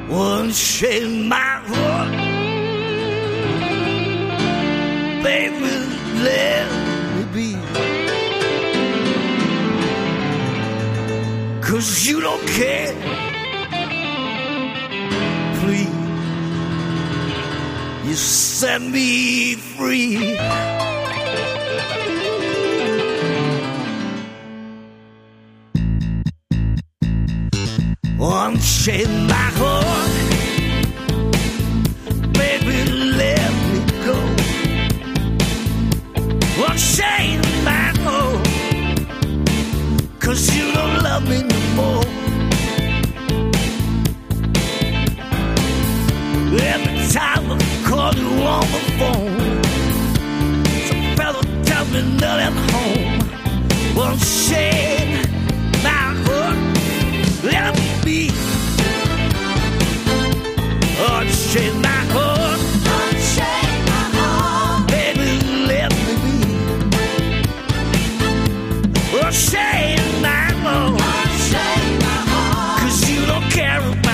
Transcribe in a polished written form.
Unchain my heart, baby, let me be. 'Cause you don't care. Please, you set me free. Unchain my heart, baby, let me go. Unchain my heart, 'cause you don't love me no more. Every time I call you on the phone, some fellow tells me not at home. Unchain my heart, let me be. Unchain my heart, Unchain my heart, baby, let me be. Unchain my heart, unchain my heart, 'cause you don't care about